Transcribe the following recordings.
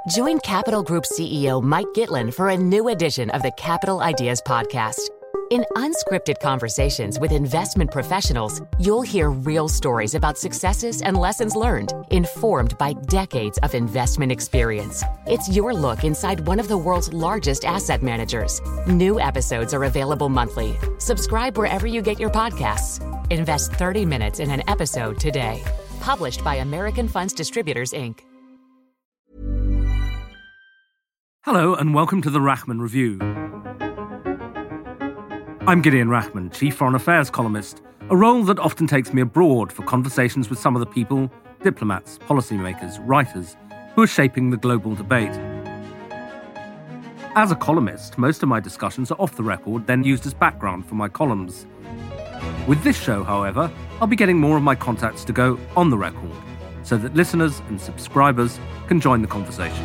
Join Capital Group CEO Mike Gitlin for a new edition of the Capital Ideas Podcast. In unscripted conversations with investment professionals, you'll hear real stories about successes and lessons learned, informed by decades of investment experience. It's your look inside one of the world's largest asset managers. New episodes are available monthly. Subscribe wherever you get your podcasts. Invest 30 minutes in an episode today. Published by American Funds Distributors, Inc. Hello and welcome to the Rachman Review. I'm Gideon Rachman, Chief Foreign Affairs columnist, a role that often takes me abroad for conversations with some of the people, diplomats, policymakers, writers, who are shaping the global debate. As a columnist, most of my discussions are off the record, then used as background for my columns. With this show, however, I'll be getting more of my contacts to go on the record, so that listeners and subscribers can join the conversation.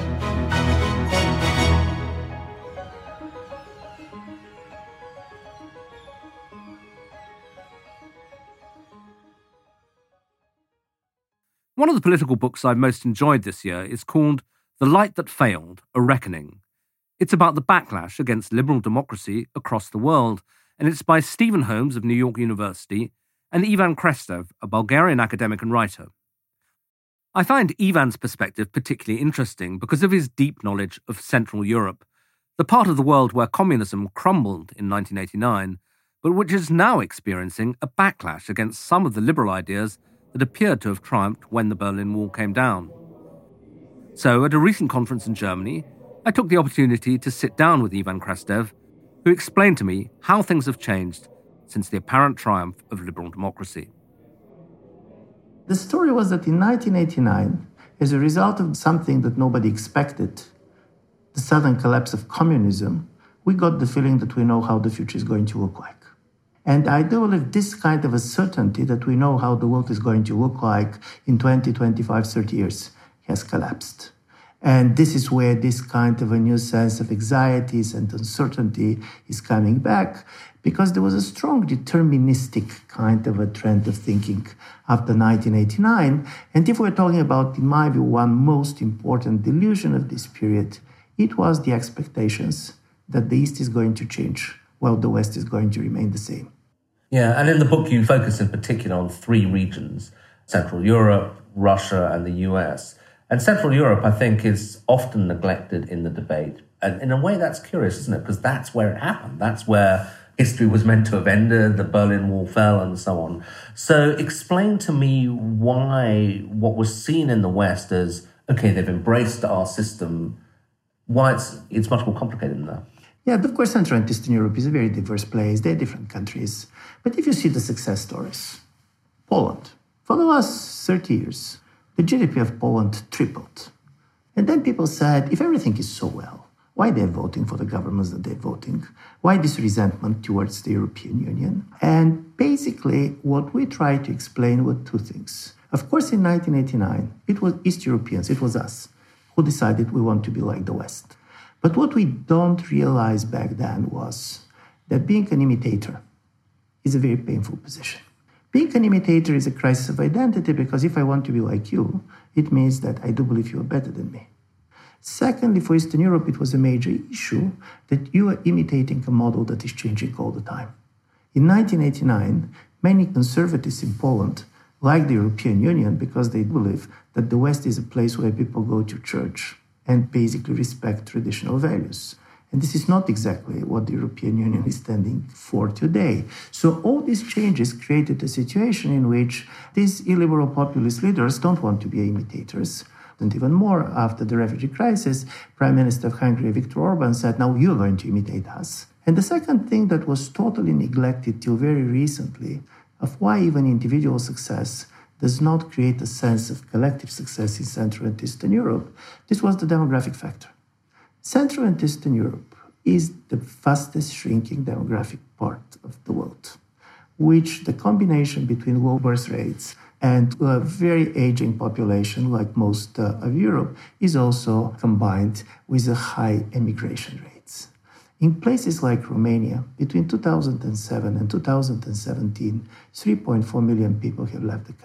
One of the political books I've most enjoyed this year is called The Light That Failed, A Reckoning. It's about the backlash against liberal democracy across the world, and it's by Stephen Holmes of New York University and Ivan Krastev, a Bulgarian academic and writer. I find Ivan's perspective particularly interesting because of his deep knowledge of Central Europe, the part of the world where communism crumbled in 1989, but which is now experiencing a backlash against some of the liberal ideas that appeared to have triumphed when the Berlin Wall came down. So, at a recent conference in Germany, I took the opportunity to sit down with Ivan Krastev, who explained to me how things have changed since the apparent triumph of liberal democracy. The story was that in 1989, as a result of something that nobody expected, the sudden collapse of communism, we got the feeling that we know how the future is going to look like. And I do believe this kind of a certainty that we know how the world is going to look like in 20, 25, 30 years has collapsed. And this is where this kind of a new sense of anxieties and uncertainty is coming back, because there was a strong deterministic kind of a trend of thinking after 1989. And if we're talking about, in my view, one most important delusion of this period, it was the expectations that the East is going to change while the West is going to remain the same. Yeah, and in the book you focus in particular on three regions, Central Europe, Russia, and the US. And Central Europe, I think, is often neglected in the debate. And in a way that's curious, isn't it? Because that's where it happened. That's where history was meant to have ended, the Berlin Wall fell, and so on. So explain to me why what was seen in the West as, okay, they've embraced our system, why it's much more complicated than that. Yeah, of course, Central and Eastern Europe is a very diverse place. They're different countries. But if you see the success stories, Poland, for the last 30 years, the GDP of Poland tripled. And then people said, if everything is so well, why they're voting for the governments that they're voting? Why this resentment towards the European Union? And basically, what we tried to explain were two things. Of course, in 1989, it was East Europeans, it was us, who decided we want to be like the West. But what we don't realize back then was that being an imitator is a very painful position. Being an imitator is a crisis of identity, because if I want to be like you, it means that I do believe you are better than me. Secondly, for Eastern Europe, it was a major issue that you are imitating a model that is changing all the time. In 1989, many conservatives in Poland like the European Union because they believe that the West is a place where people go to church and basically respect traditional values. And this is not exactly what the European Union is standing for today. So all these changes created a situation in which these illiberal populist leaders don't want to be imitators. And even more, after the refugee crisis, Prime Minister of Hungary, Viktor Orban, said, now you're going to imitate us. And the second thing that was totally neglected till very recently, of why even individual success does not create a sense of collective success in Central and Eastern Europe, this was the demographic factor. Central and Eastern Europe is the fastest shrinking demographic part of the world, which the combination between low birth rates and a very aging population like most of Europe is also combined with a high emigration rates. In places like Romania, between 2007 and 2017, 3.4 million people have left the country.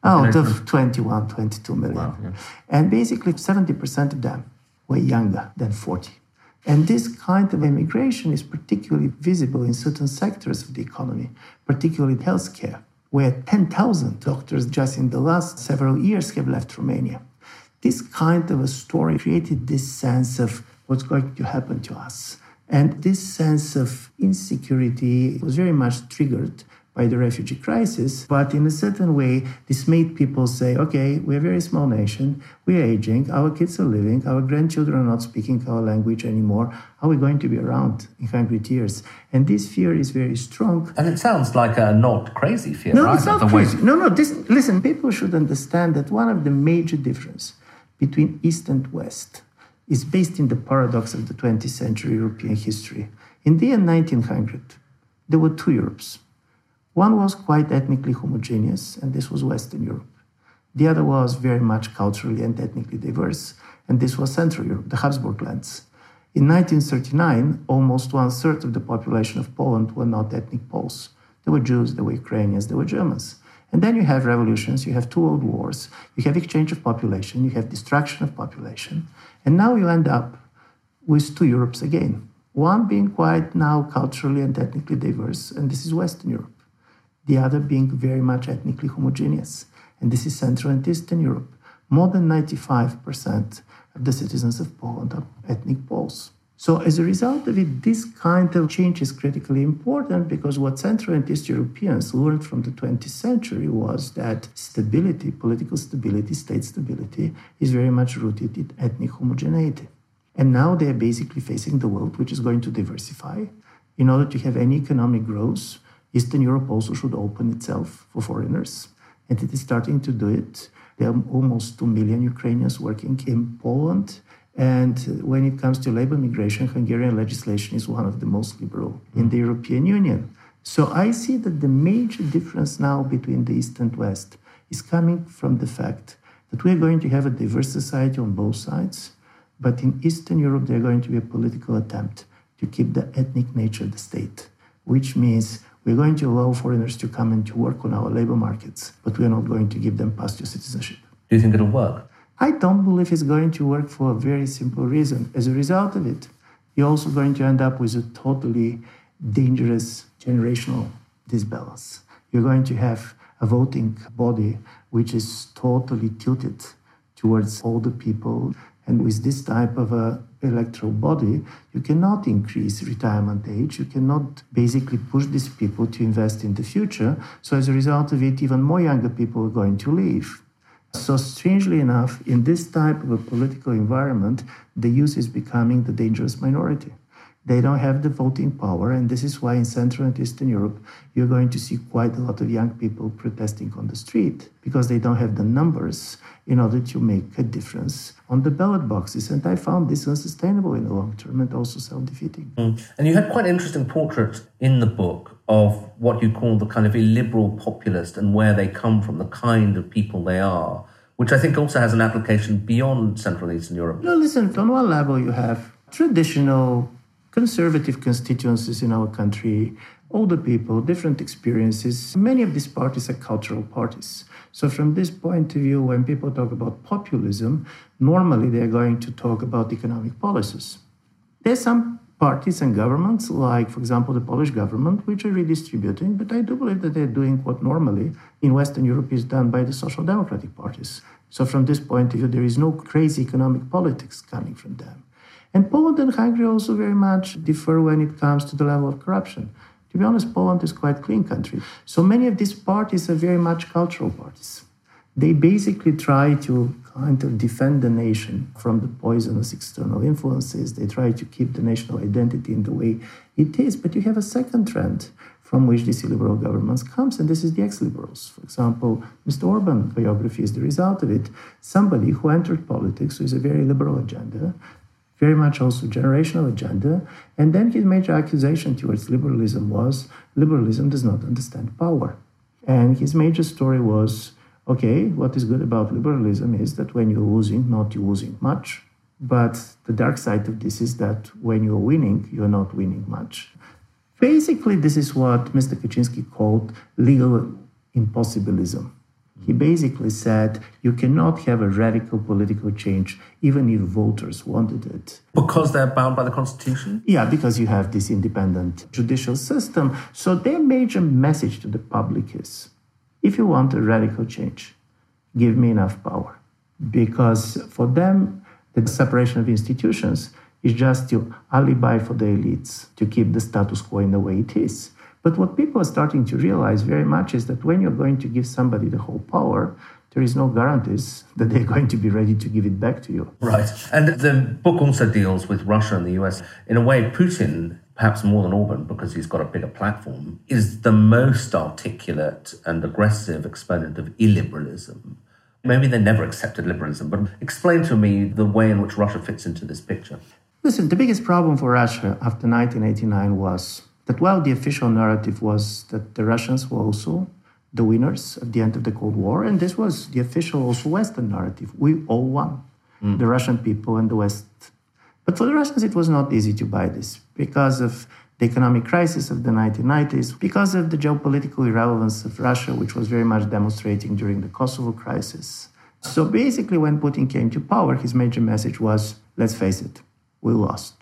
Out of 21, 22 million. Wow, yeah. And basically 70% of them were younger than 40. And this kind of immigration is particularly visible in certain sectors of the economy, particularly healthcare, where 10,000 doctors just in the last several years have left Romania. This kind of a story created this sense of what's going to happen to us. And this sense of insecurity was very much triggered by the refugee crisis. But in a certain way, this made people say, okay, we're a very small nation, we're aging, our kids are living, our grandchildren are not speaking our language anymore. How are we going to be around in 100 years? And this fear is very strong. And it sounds like a not crazy fear, No, right? it's not crazy. Listen, people should understand that one of the major differences between East and West is based in the paradox of the 20th century European history. In the year 1900, there were two Europes. One was quite ethnically homogeneous, and this was Western Europe. The other was very much culturally and ethnically diverse, and this was Central Europe, the Habsburg lands. In 1939, almost one-third of the population of Poland were not ethnic Poles. There were Jews, there were Ukrainians, there were Germans. And then you have revolutions, you have two world wars, you have exchange of population, you have destruction of population, and now you end up with two Europes again. One being quite now culturally and ethnically diverse, and this is Western Europe. The other being very much ethnically homogeneous, and this is Central and Eastern Europe. More than 95% of the citizens of Poland are ethnic Poles. So as a result of it, this kind of change is critically important because what Central and East Europeans learned from the 20th century was that stability, political stability, state stability, is very much rooted in ethnic homogeneity. And now they're basically facing the world, which is going to diversify. In order to have any economic growth, Eastern Europe also should open itself for foreigners. And it is starting to do it. There are almost 2 million Ukrainians working in Poland. And when it comes to labor migration, Hungarian legislation is one of the most liberal in the European Union. So I see that the major difference now between the East and West is coming from the fact that we're going to have a diverse society on both sides, but in Eastern Europe, there's going to be a political attempt to keep the ethnic nature of the state, which means we're going to allow foreigners to come and to work on our labor markets, but we're not going to give them pass-through citizenship. Do you think it'll work? I don't believe it's going to work for a very simple reason. As a result of it, you're also going to end up with a totally dangerous generational disbalance. You're going to have a voting body which is totally tilted towards older people. And with this type of a electoral body, you cannot increase retirement age. You cannot basically push these people to invest in the future. So as a result of it, even more younger people are going to leave. So strangely enough, in this type of a political environment, the youth is becoming the dangerous minority. They don't have the voting power, and this is why in Central and Eastern Europe, you're going to see quite a lot of young people protesting on the street because they don't have the numbers in order to make a difference on the ballot boxes. And I found this unsustainable in the long term and also self-defeating. And you had quite an interesting portrait in the book of what you call the kind of illiberal populist and where they come from, the kind of people they are, which I think also has an application beyond Central and Eastern Europe. No, listen, on one level you have traditional conservative constituencies in our country, older people, different experiences. Many of these parties are cultural parties. So from this point of view, when people talk about populism, normally they're going to talk about economic policies. There's some parties and governments, like, for example, the Polish government, which are redistributing, but I do believe that they're doing what normally in Western Europe is done by the social democratic parties. So from this point of view, there is no crazy economic politics coming from them. And Poland and Hungary also very much differ when it comes to the level of corruption. To be honest, Poland is quite a clean country. So many of these parties are very much cultural parties. They basically try to kind of defend the nation from the poisonous external influences. They try to keep the national identity in the way it is. But you have a second trend from which these illiberal governments comes, and this is the ex-liberals. For example, Mr. Orban biography is the result of it. Somebody who entered politics with a very liberal agenda, very much also generational agenda. And then his major accusation towards liberalism was, liberalism does not understand power. And his major story was, okay, what is good about liberalism is that when you're losing, not you're losing much. But the dark side of this is that when you're winning, you're not winning much. Basically, this is what Mr. Kaczynski called legal impossibilism. He basically said you cannot have a radical political change even if voters wanted it. Because they're bound by the Constitution? Yeah, because you have this independent judicial system. So their major message to the public is, if you want a radical change, give me enough power. Because for them, the separation of institutions is just to alibi for the elites, to keep the status quo in the way it is. But what people are starting to realize very much is that when you're going to give somebody the whole power, there is no guarantees that they're going to be ready to give it back to you. Right. And the book also deals with Russia and the US. In a way, Putin, perhaps more than Orban, because he's got a bigger platform, is the most articulate and aggressive exponent of illiberalism. Maybe they never accepted liberalism, but explain to me the way in which Russia fits into this picture. Listen, the biggest problem for Russia after 1989 was that while the official narrative was that the Russians were also the winners at the end of the Cold War, and this was the official also Western narrative. We all won, the Russian people and the West. But for the Russians, it was not easy to buy this because of the economic crisis of the 1990s, because of the geopolitical irrelevance of Russia, which was very much demonstrating during the Kosovo crisis. So basically, when Putin came to power, his major message was, let's face it, we lost.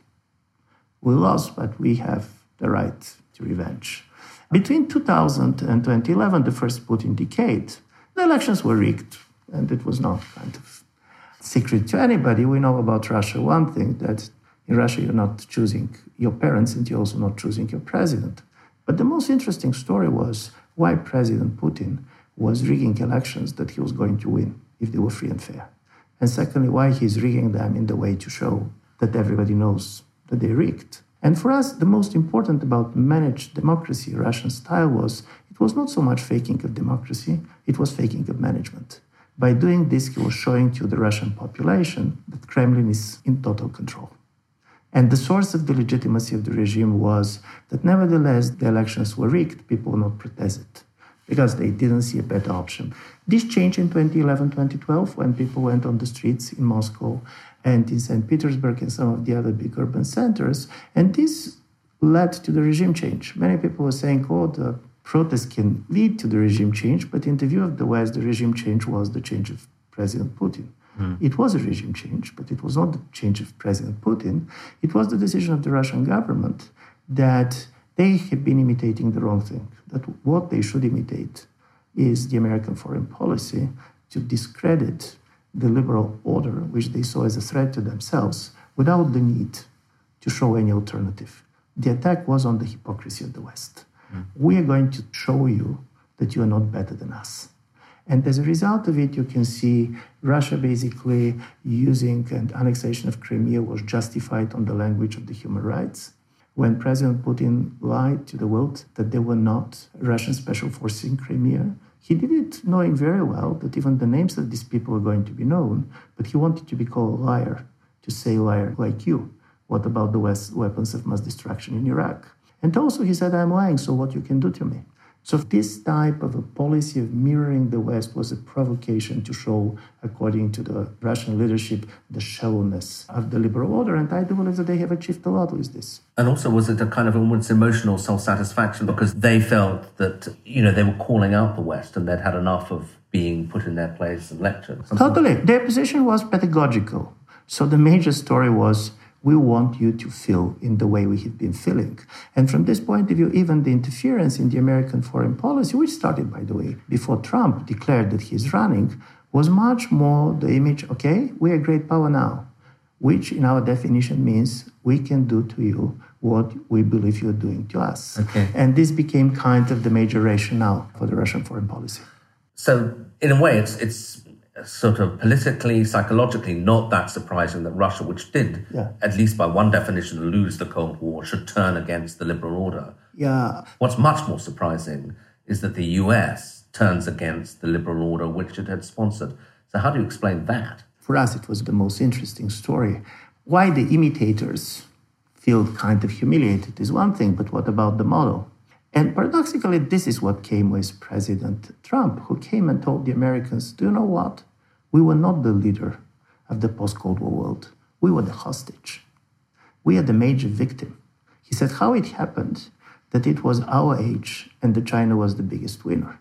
We lost, but we have the right to revenge. Between 2000 and 2011, the first Putin decade, the elections were rigged, and it was not kind of secret to anybody. We know about Russia one thing, that in Russia you're not choosing your parents and you're also not choosing your president. But the most interesting story was why President Putin was rigging elections that he was going to win if they were free and fair. And secondly, why he's rigging them in the way to show that everybody knows that they're rigged. And for us, the most important about managed democracy, Russian style, was it was not so much faking of democracy, it was faking of management. By doing this, he was showing to the Russian population that Kremlin is in total control. And the source of the legitimacy of the regime was that nevertheless, the elections were rigged, people would not protest it, because they didn't see a better option. This changed in 2011, 2012, when people went on the streets in Moscow and in St. Petersburg and some of the other big urban centers. And this led to the regime change. Many people were saying, oh, the protests can lead to the regime change, but in the view of the West, the regime change was the change of President Putin. It was a regime change, but it was not the change of President Putin. It was the decision of the Russian government that they had been imitating the wrong thing, that what they should imitate is the American foreign policy to discredit the liberal order, which they saw as a threat to themselves, without the need to show any alternative. The attack was on the hypocrisy of the West. We are going to show you that you are not better than us. And as a result of it, you can see Russia basically using an annexation of Crimea was justified on the language of the human rights. When President Putin lied to the world that there were not Russian special forces in Crimea, he did it knowing very well that even the names of these people were going to be known, but he wanted to be called a liar, to say liar like you. What about the West's weapons of mass destruction in Iraq? And also he said, I'm lying, so what you can do to me? So this type of a policy of mirroring the West was a provocation to show, according to the Russian leadership, the shallowness of the liberal order. And I do believe that they have achieved a lot with this. And also, was it a kind of almost emotional self-satisfaction because they felt that, they were calling out the West and they'd had enough of being put in their place and lectured? Totally. Their position was pedagogical. So the major story was, we want you to feel in the way we have been feeling. And from this point of view, even the interference in the American foreign policy, which started, by the way, before Trump declared that he's running, was much more the image, okay, we are a great power now, which in our definition means we can do to you what we believe you're doing to us. Okay. And this became kind of the major rationale for the Russian foreign policy. So in a way, it's sort of politically, psychologically, not that surprising that Russia, which did, at least by one definition, lose the Cold War, should turn against the liberal order. Yeah. What's much more surprising is that the US turns against the liberal order, which it had sponsored. So how do you explain that? For us, it was the most interesting story. Why the imitators feel kind of humiliated is one thing, but what about the model? And paradoxically, this is what came with President Trump, who came and told the Americans, do you know what? We were not the leader of the post-Cold War world. We were the hostage. We are the major victim. He said how it happened that it was our age and that China was the biggest winner.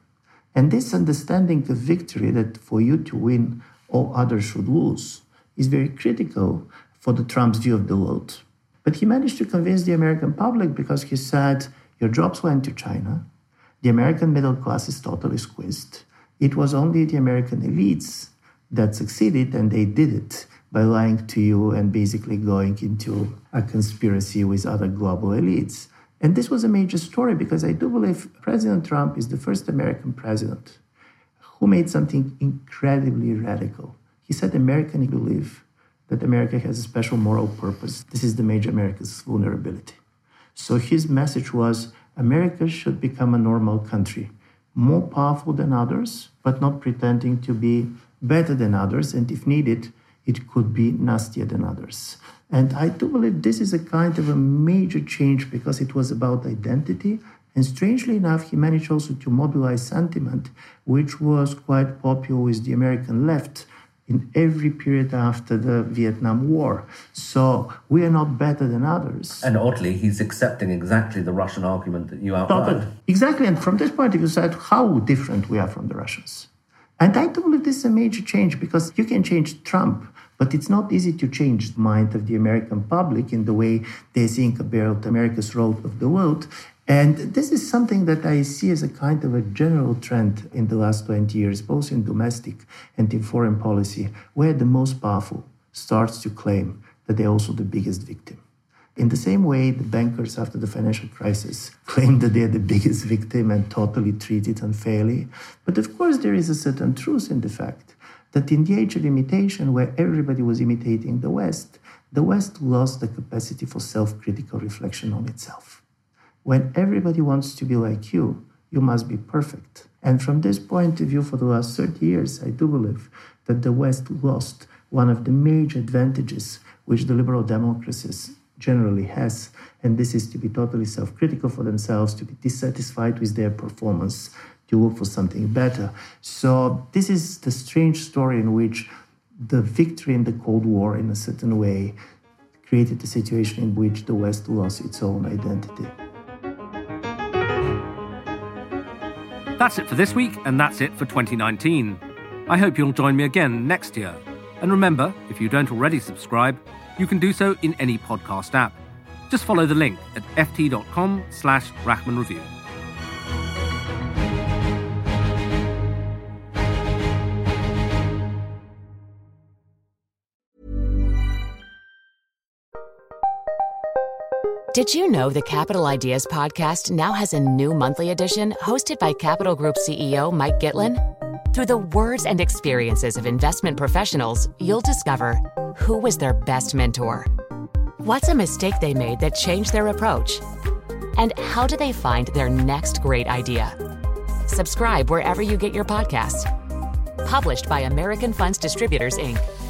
And this understanding of victory, that for you to win, all others should lose, is very critical for the Trump's view of the world. But he managed to convince the American public because he said, your jobs went to China, the American middle class is totally squeezed. It was only the American elites that succeeded, and they did it by lying to you and basically going into a conspiracy with other global elites. And this was a major story because I do believe President Trump is the first American president who made something incredibly radical. He said Americans believe that America has a special moral purpose. This is the major America's vulnerability. So his message was America should become a normal country, more powerful than others, but not pretending to be better than others. And if needed, it could be nastier than others. And I do believe this is a kind of a major change because it was about identity. And strangely enough, he managed also to mobilize sentiment, which was quite popular with the American left in every period after the Vietnam War. So we are not better than others. And oddly, he's accepting exactly the Russian argument that you outlined. Exactly. And from this point of view, said how different we are from the Russians. And I do believe this is a major change because you can change Trump, but it's not easy to change the mind of the American public in the way they think about America's role of the world. And this is something that I see as a kind of a general trend in the last 20 years, both in domestic and in foreign policy, where the most powerful starts to claim that they're also the biggest victim. In the same way, the bankers after the financial crisis claimed that they're the biggest victim and totally treated unfairly. But of course, there is a certain truth in the fact that in the age of imitation, where everybody was imitating the West lost the capacity for self-critical reflection on itself. When everybody wants to be like you, you must be perfect. And from this point of view, for the last 30 years, I do believe that the West lost one of the major advantages which the liberal democracies generally has, and this is to be totally self-critical for themselves, to be dissatisfied with their performance, to look for something better. So this is the strange story in which the victory in the Cold War, in a certain way, created a situation in which the West lost its own identity. That's it for this week, and that's it for 2019. I hope you'll join me again next year. And remember, if you don't already subscribe, you can do so in any podcast app. Just follow the link at ft.com/Rachman Review. Did you know the Capital Ideas podcast now has a new monthly edition hosted by Capital Group CEO Mike Gitlin? Through the words and experiences of investment professionals, you'll discover who was their best mentor, what's a mistake they made that changed their approach, and how do they find their next great idea. Subscribe wherever you get your podcasts. Published by American Funds Distributors, Inc.